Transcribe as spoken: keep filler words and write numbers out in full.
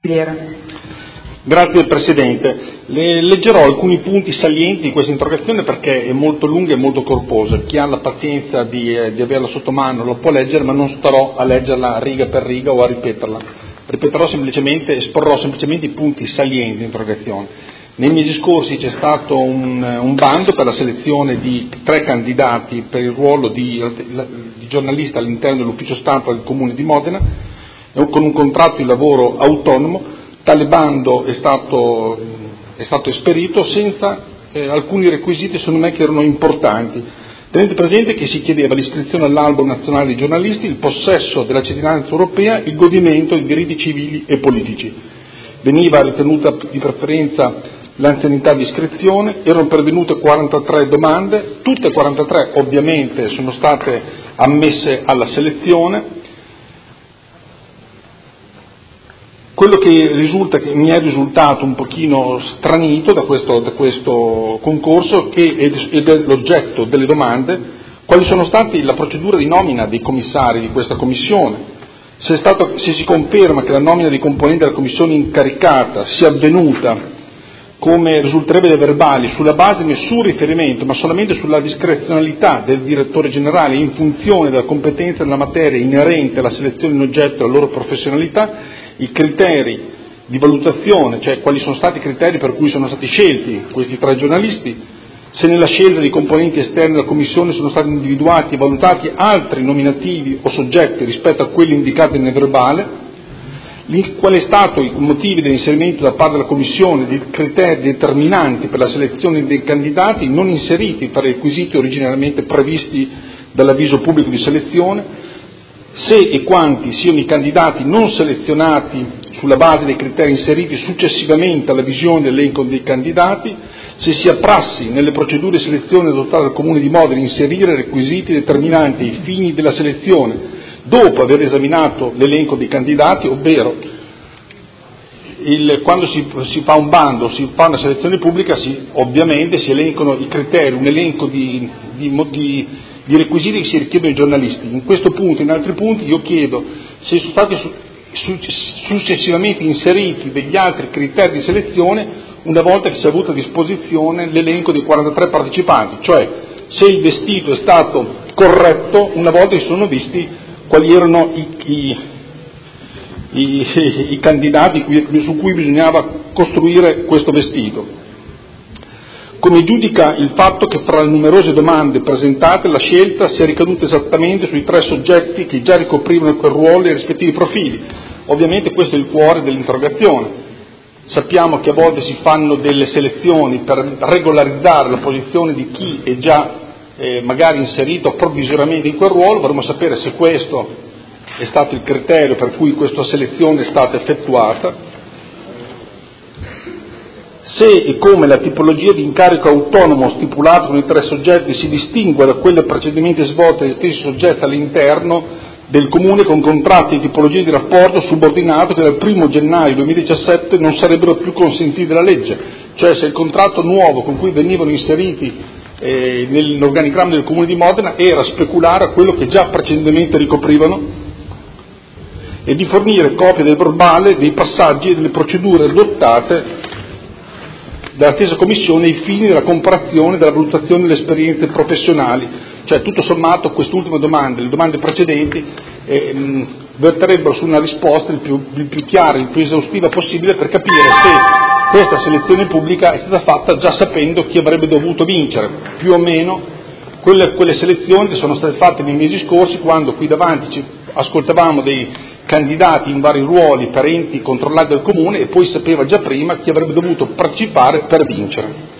Grazie Presidente. Le leggerò alcuni punti salienti di questa interrogazione perché è molto lunga e molto corposa. Chi ha la pazienza di, eh, di averla sotto mano lo può leggere, ma non starò a leggerla riga per riga o a ripeterla. Ripeterò semplicemente, esporrò semplicemente i punti salienti dell'interrogazione. Nei mesi scorsi c'è stato un, un bando per la selezione di tre candidati per il ruolo di, di giornalista all'interno dell'ufficio stampa del Comune di Modena, con un contratto di lavoro autonomo. Tale bando è stato, è stato esperito senza eh, alcuni requisiti, secondo me, che erano importanti. Tenete presente che si chiedeva l'iscrizione all'albo nazionale dei giornalisti, il possesso della cittadinanza europea, il godimento di diritti civili e politici. Veniva ritenuta di preferenza l'anzianità di iscrizione, erano pervenute quarantatré domande, tutte e quarantatré ovviamente sono state ammesse alla selezione. Quello che risulta, che mi è risultato un pochino stranito da questo, da questo concorso, che ed è l'oggetto delle domande, quali sono state la procedura di nomina dei commissari di questa commissione, se, è stato, se si conferma che la nomina dei componenti della commissione incaricata sia avvenuta, come risulterebbe dai verbali, sulla base di nessun riferimento, ma solamente sulla discrezionalità del direttore generale in funzione della competenza della materia inerente alla selezione in oggetto e alla loro professionalità, i criteri di valutazione, cioè quali sono stati i criteri per cui sono stati scelti questi tre giornalisti, se nella scelta dei componenti esterni della Commissione sono stati individuati e valutati altri nominativi o soggetti rispetto a quelli indicati nel verbale, qual è stato i motivi dell'inserimento da parte della Commissione di criteri determinanti per la selezione dei candidati non inseriti tra i requisiti originariamente previsti dall'avviso pubblico di selezione, se e quanti siano i candidati non selezionati sulla base dei criteri inseriti successivamente alla visione dell'elenco dei candidati, se sia prassi nelle procedure di selezione adottate dal Comune di Modena inserire requisiti determinanti ai fini della selezione dopo aver esaminato l'elenco dei candidati, ovvero il, quando si, si fa un bando, si fa una selezione pubblica, si, ovviamente si elencano i criteri, un elenco di, di, di, di requisiti che si richiedono ai giornalisti. In questo punto e in altri punti io chiedo se sono stati su, su, successivamente inseriti degli altri criteri di selezione una volta che si è avuto a disposizione l'elenco dei quarantatré partecipanti, cioè se il vestito è stato corretto una volta che si sono visti quali erano i, i, i, i candidati su cui bisognava costruire questo vestito. Come giudica il fatto che fra le numerose domande presentate la scelta sia ricaduta esattamente sui tre soggetti che già ricoprivano quel ruolo e i rispettivi profili? Ovviamente questo è il cuore dell'interrogazione. Sappiamo che a volte si fanno delle selezioni per regolarizzare la posizione di chi è già Eh, magari inserito provvisoriamente in quel ruolo. Vorremmo sapere se questo è stato il criterio per cui questa selezione è stata effettuata, se e come la tipologia di incarico autonomo stipulato con i tre soggetti si distingue da quelle precedentemente svolte dagli stessi soggetti all'interno del Comune con contratti di tipologia di rapporto subordinato che dal primo gennaio duemiladiciassette non sarebbero più consentiti dalla legge, cioè se il contratto nuovo con cui venivano inseriti Eh, nell'organigramma del Comune di Modena era speculare a quello che già precedentemente ricoprivano, e di fornire copia del verbale dei passaggi e delle procedure adottate dalla stessa Commissione ai fini della comparazione e della valutazione delle esperienze professionali. Cioè, tutto sommato, quest'ultima domanda e le domande precedenti eh, mh, verterebbero su una risposta il più, il più chiara, il più esaustiva possibile per capire se questa selezione pubblica è stata fatta già sapendo chi avrebbe dovuto vincere, più o meno quelle, quelle selezioni che sono state fatte nei mesi scorsi, quando qui davanti ci ascoltavamo dei candidati in vari ruoli per enti controllati dal Comune e poi sapeva già prima chi avrebbe dovuto partecipare per vincere.